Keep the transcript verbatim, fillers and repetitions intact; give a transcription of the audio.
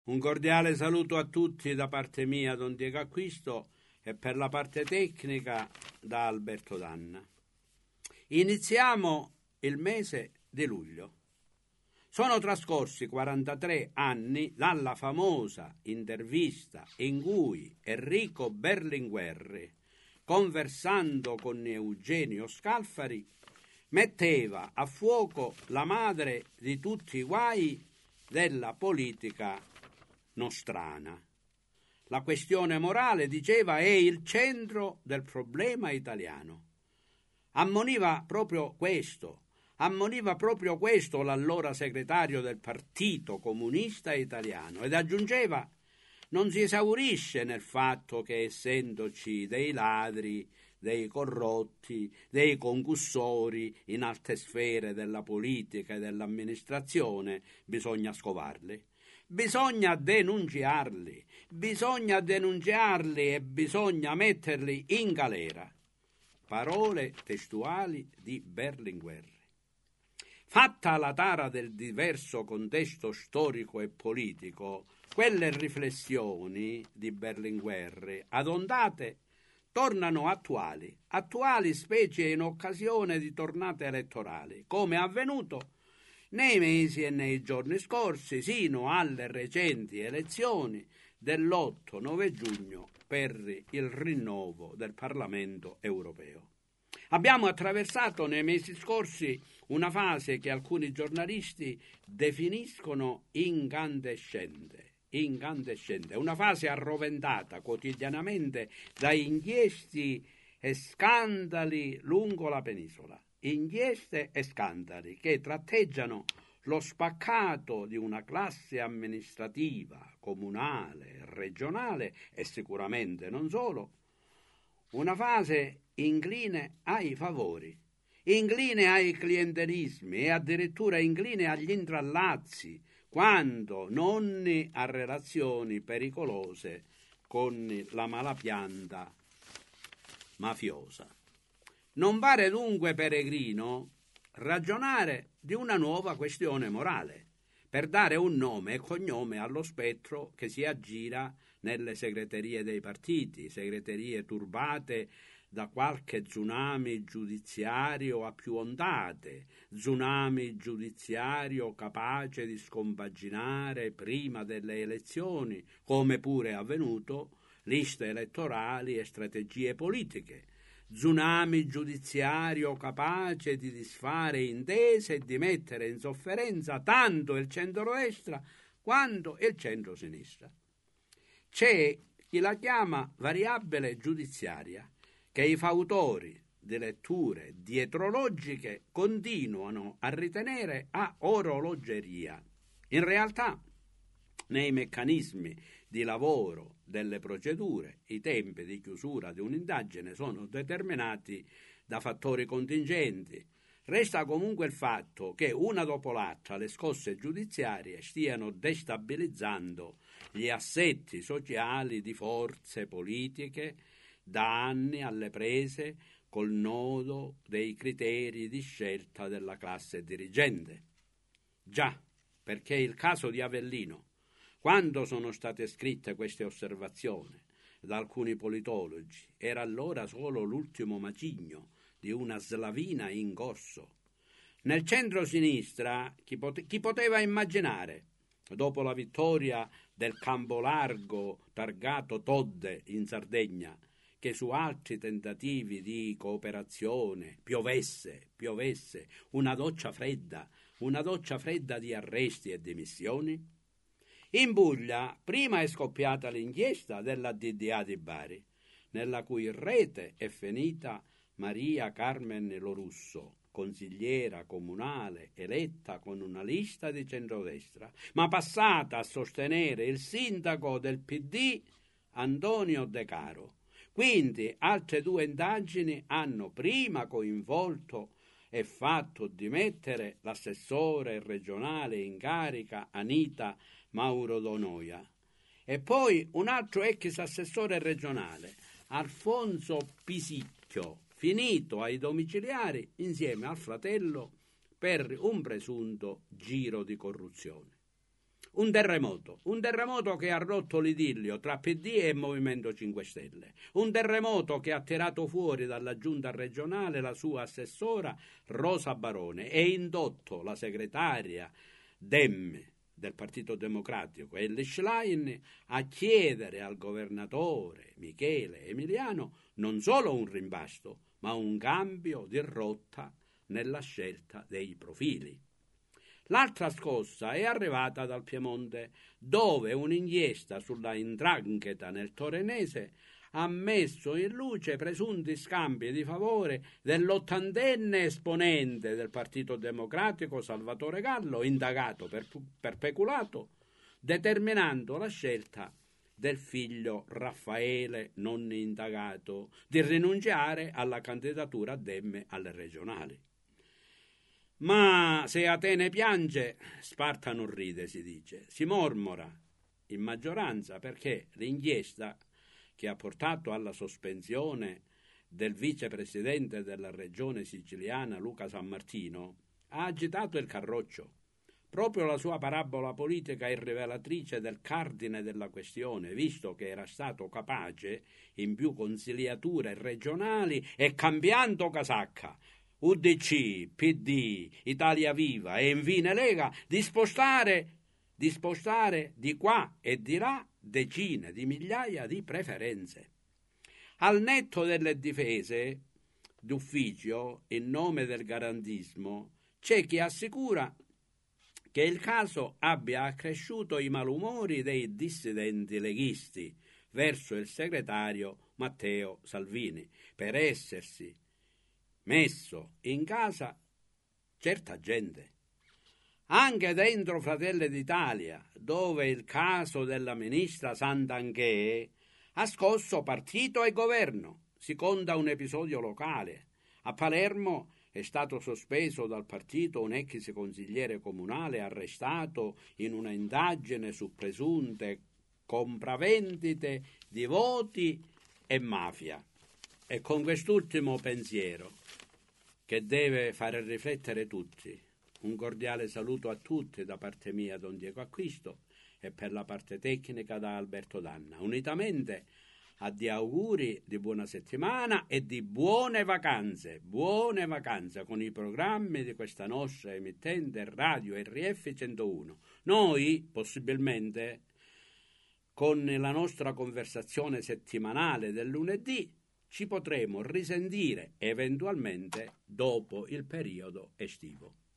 Un cordiale saluto a tutti da parte mia, Don Diego Acquisto, e per la parte tecnica da Alberto Danna. Iniziamo il mese di luglio. Sono trascorsi quarantatré anni dalla famosa intervista in cui Enrico Berlinguer, conversando con Eugenio Scalfari, metteva a fuoco la madre di tutti i guai della politica nostrana. La questione morale, diceva, è il centro del problema italiano. Ammoniva proprio questo, ammoniva proprio questo l'allora segretario del Partito Comunista Italiano ed aggiungeva: non si esaurisce nel fatto che, essendoci dei ladri, dei corrotti, dei concussori in alte sfere della politica e dell'amministrazione, bisogna scovarli. Bisogna denunciarli, bisogna denunciarli e bisogna metterli in galera. Parole testuali di Berlinguer. Fatta la tara del diverso contesto storico e politico, quelle riflessioni di Berlinguer, adondate, tornano attuali, attuali specie in occasione di tornate elettorali, come è avvenuto nei mesi e nei giorni scorsi, sino alle recenti elezioni dell'otto nove giugno per il rinnovo del Parlamento europeo. Abbiamo attraversato nei mesi scorsi una fase che alcuni giornalisti definiscono incandescente, incandescente, una fase arroventata quotidianamente da inchieste e scandali lungo la penisola. Inchieste e scandali che tratteggiano lo spaccato di una classe amministrativa, comunale, regionale e sicuramente non solo, una fase incline ai favori, incline ai clientelismi e addirittura incline agli intrallazzi, quando non a relazioni pericolose con la malapianta mafiosa. Non pare dunque peregrino ragionare di una nuova questione morale per dare un nome e cognome allo spettro che si aggira nelle segreterie dei partiti, segreterie turbate da qualche tsunami giudiziario a più ondate, tsunami giudiziario capace di scompaginare prima delle elezioni, come pure è avvenuto, liste elettorali e strategie politiche. Tsunami giudiziario capace di disfare intese e di mettere in sofferenza tanto il centrodestra quanto il centrosinistra. C'è chi la chiama variabile giudiziaria, che i fautori di letture dietrologiche continuano a ritenere a orologeria. In realtà, nei meccanismi di lavoro delle procedure, i tempi di chiusura di un'indagine sono determinati da fattori contingenti. Resta comunque il fatto che una dopo l'altra le scosse giudiziarie stiano destabilizzando gli assetti sociali di forze politiche da anni alle prese col nodo dei criteri di scelta della classe dirigente. Già, perché il caso di Avellino, quando sono state scritte queste osservazioni da alcuni politologi, era allora solo l'ultimo macigno di una slavina in corso. Nel centro-sinistra chi, pote- chi poteva immaginare, dopo la vittoria del Campolargo targato Todde in Sardegna, che su altri tentativi di cooperazione piovesse, piovesse una doccia fredda, una doccia fredda di arresti e dimissioni? In Puglia prima è scoppiata l'inchiesta della D D A di Bari, nella cui rete è finita Maria Carmen Lorusso, consigliera comunale eletta con una lista di centrodestra, ma passata a sostenere il sindaco del P D Antonio De Caro. Quindi altre due indagini hanno prima coinvolto e fatto dimettere l'assessore regionale in carica Anita Mauro Donoia e poi un altro ex assessore regionale, Alfonso Pisicchio, finito ai domiciliari insieme al fratello per un presunto giro di corruzione. Un terremoto, un terremoto che ha rotto l'idillio tra P D e Movimento cinque Stelle, un terremoto che ha tirato fuori dalla giunta regionale la sua assessora Rosa Barone e indotto la segretaria Dem del Partito Democratico Elly Schlein a chiedere al governatore Michele Emiliano non solo un rimpasto, ma un cambio di rotta nella scelta dei profili. L'altra scossa è arrivata dal Piemonte, dove un'inchiesta sulla 'ndrangheta nel torinese ha messo in luce presunti scambi di favore dell'ottantenne esponente del Partito Democratico Salvatore Gallo, indagato per, per peculato, determinando la scelta del figlio Raffaele, non indagato, di rinunciare alla candidatura a Dem alle regionali. Ma se Atene piange, Sparta non ride, si dice. Si mormora in maggioranza perché l'inchiesta che ha portato alla sospensione del vicepresidente della regione siciliana Luca Sammartino ha agitato il carroccio. Proprio la sua parabola politica è rivelatrice del cardine della questione, visto che era stato capace, in più consigliature regionali e cambiando casacca, U D C, P D, Italia Viva e infine Lega, di spostare, di spostare di qua e di là decine di migliaia di preferenze. Al netto delle difese d'ufficio in nome del garantismo, c'è chi assicura che il caso abbia accresciuto i malumori dei dissidenti leghisti verso il segretario Matteo Salvini per essersi messo in casa certa gente. Anche dentro Fratelli d'Italia, dove il caso della ministra Santanchè ha scosso partito e governo, si conta un episodio locale. A Palermo è stato sospeso dal partito un ex consigliere comunale arrestato in una indagine su presunte compravendite di voti e mafia. E con quest'ultimo pensiero, che deve fare riflettere tutti, un cordiale saluto a tutti da parte mia, Don Diego Acquisto, e per la parte tecnica da Alberto Danna, unitamente a di auguri di buona settimana e di buone vacanze, buone vacanze con i programmi di questa nostra emittente Radio R F centouno. Noi, possibilmente, con la nostra conversazione settimanale del lunedì, ci potremo risentire eventualmente dopo il periodo estivo.